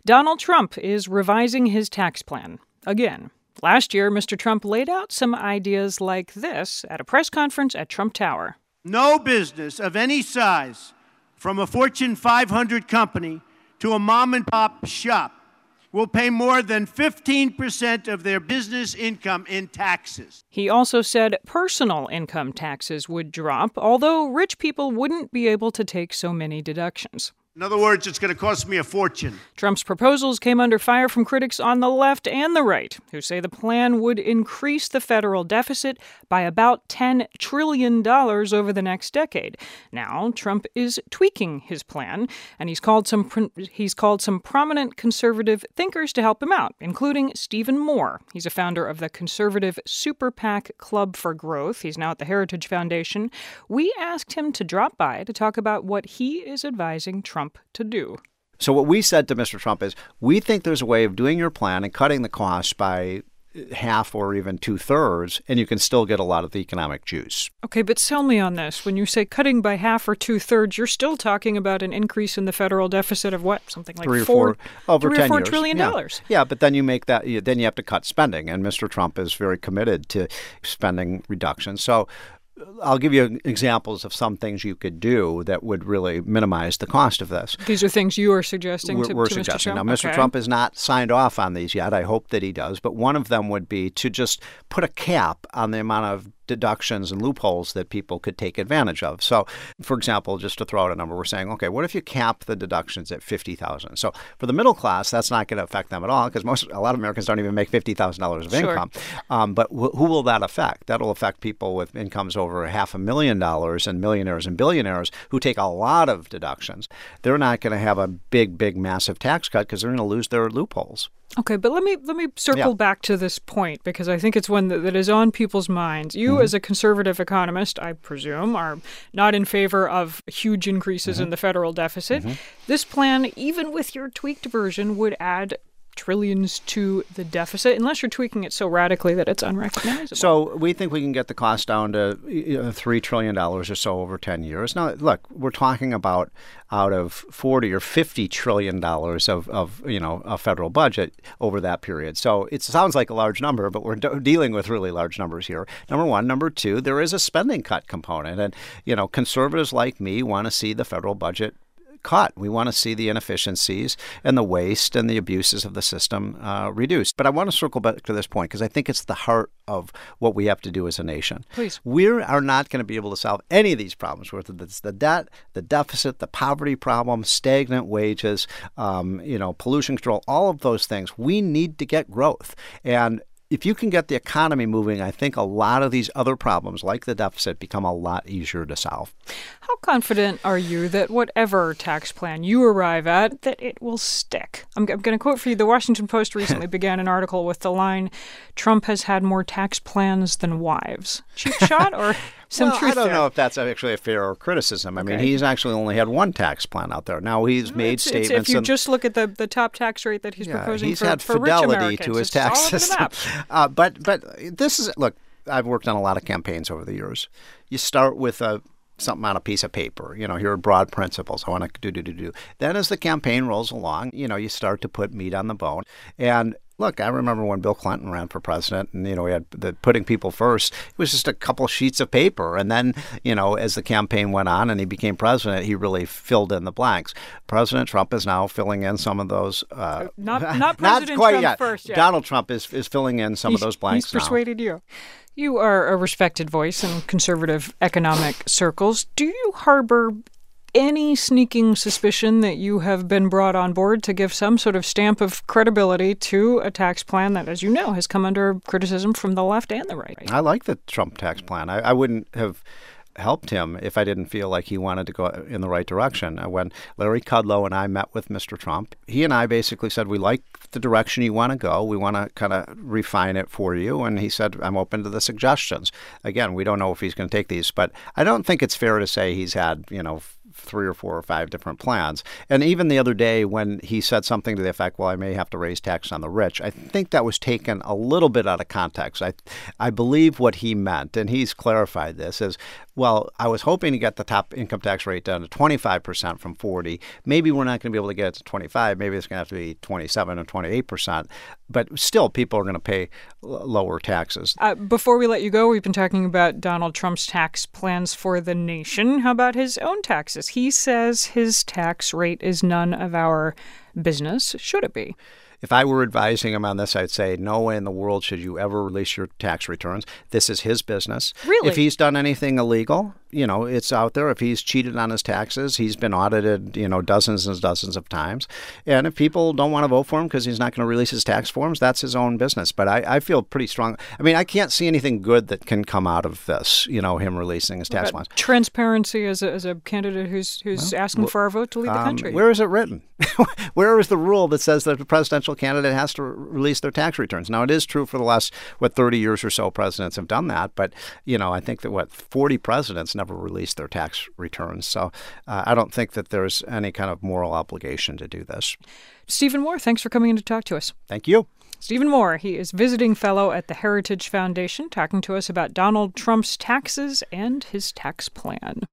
Donald Trump is revising his tax plan again. Last year, Mr. Trump laid out some ideas like this at a press conference at Trump Tower. No business of any size, from a Fortune 500 company to a mom-and-pop shop, will pay more than 15% of their business income in taxes. He also said personal income taxes would drop, although rich people wouldn't be able to take so many deductions. In other words, it's going to cost me a fortune. Trump's proposals came under fire from critics on the left and the right, who say the plan would increase the federal deficit by about $10 trillion over the next decade. Now, Trump is tweaking his plan, and he's called some prominent conservative thinkers to help him out, including Stephen Moore. He's a founder of the conservative Super PAC Club for Growth. He's now at the Heritage Foundation. We asked him to drop by to talk about what he is advising Trump to do. So what we said to Mr. Trump is, we think there's a way of doing your plan and cutting the costs by half or even 2/3, and you can still get a lot of the economic juice. Okay, but sell me on this. When you say cutting by half or 2/3, you're still talking about an increase in the federal deficit of what? Something like $3 or $4 trillion. Yeah, but then you make that. Then you have to cut spending, and Mr. Trump is very committed to spending reductions. So I'll give you examples of some things you could do that would really minimize the cost of this. These are things you are suggesting to suggesting. Mr. Trump? Now, Mr. Trump has not signed off on these yet. I hope that he does. But one of them would be to just put a cap on the amount of deductions and loopholes that people could take advantage of. So, for example, just to throw out a number, we're saying, okay, what if you cap the deductions at $50,000? So for the middle class, that's not going to affect them at all because a lot of Americans don't even make $50,000 of income. But who will that affect? That'll affect people with incomes over $500,000 and millionaires and billionaires who take a lot of deductions. They're not going to have a big, massive tax cut because they're going to lose their loopholes. Okay, but let me circle back to this point because I think it's one that is on people's minds. You, as a conservative economist, I presume, are not in favor of huge increases in the federal deficit. This plan, even with your tweaked version, would add trillions to the deficit, unless you're tweaking it so radically that it's unrecognizable. So we think we can get the cost down to $3 trillion or so over 10 years. Now, look, we're talking about out of $40 or $50 trillion of a federal budget over that period. So it sounds like a large number, but we're dealing with really large numbers here. Number one. Number two, there is a spending cut component. And, conservatives like me want to see the federal budget cut. We want to see the inefficiencies and the waste and the abuses of the system reduced. But I want to circle back to this point because I think it's the heart of what we have to do as a nation. Please. We are not going to be able to solve any of these problems, whether it's the debt, the deficit, the poverty problem, stagnant wages, pollution control, all of those things. We need to get growth. And if you can get the economy moving, I think a lot of these other problems, like the deficit, become a lot easier to solve. How confident are you that whatever tax plan you arrive at, that it will stick? I'm going to quote for you. The Washington Post recently began an article with the line, "Trump has had more tax plans than wives." Cheap shot or some truth I don't there? know if that's actually a fair criticism. I mean, he's actually only had one tax plan out there. Now, he's made statements. If you just look at the top tax rate that he's proposing he's for had for rich fidelity Americans, to his tax system. But this is, look, I've worked on a lot of campaigns over the years. You start with something on a piece of paper. Here are broad principles. I want to do. Then as the campaign rolls along, you start to put meat on the bone. And look, I remember when Bill Clinton ran for president and, we had the putting people first. It was just a couple sheets of paper. And then, as the campaign went on and he became president, he really filled in the blanks. President Trump is now filling in some of those. Not President quite Trump yet. first yet. Donald Trump is filling in some of those blanks He's persuaded you. You are a respected voice in conservative economic circles. Do you harbor any sneaking suspicion that you have been brought on board to give some sort of stamp of credibility to a tax plan that, as you know, has come under criticism from the left and the right? I like the Trump tax plan. I wouldn't have helped him if I didn't feel like he wanted to go in the right direction. When Larry Kudlow and I met with Mr. Trump, he and I basically said, we like the direction you want to go. We want to kind of refine it for you. And he said, I'm open to the suggestions. Again, we don't know if he's going to take these, but I don't think it's fair to say he's had, 3 or 4 or 5 different plans. And even the other day when he said something to the effect, well, I may have to raise taxes on the rich, I think that was taken a little bit out of context. I believe what he meant, and he's clarified this, is well, I was hoping to get the top income tax rate down to 25% from 40. Maybe we're not going to be able to get it to 25. Maybe it's going to have to be 27 or 28%. But still, people are going to pay lower taxes. Before we let you go, we've been talking about Donald Trump's tax plans for the nation. How about his own taxes? He says his tax rate is none of our business. Should it be? If I were advising him on this, I'd say no way in the world should you ever release your tax returns. This is his business. Really? If he's done anything illegal, it's out there. If he's cheated on his taxes, he's been audited, dozens and dozens of times. And if people don't want to vote for him because he's not going to release his tax forms, that's his own business. But I feel pretty strong. I mean, I can't see anything good that can come out of this, him releasing his tax plans. Transparency as a candidate who's asking for our vote to lead the country. Where is it written? Where is the rule that says that the presidential candidate has to release their tax returns? Now, it is true for the last, 30 years or so, presidents have done that. But, I think that, 40 presidents never released their tax returns. So I don't think that there's any kind of moral obligation to do this. Stephen Moore, thanks for coming in to talk to us. Thank you. Stephen Moore, he is visiting fellow at the Heritage Foundation, talking to us about Donald Trump's taxes and his tax plan.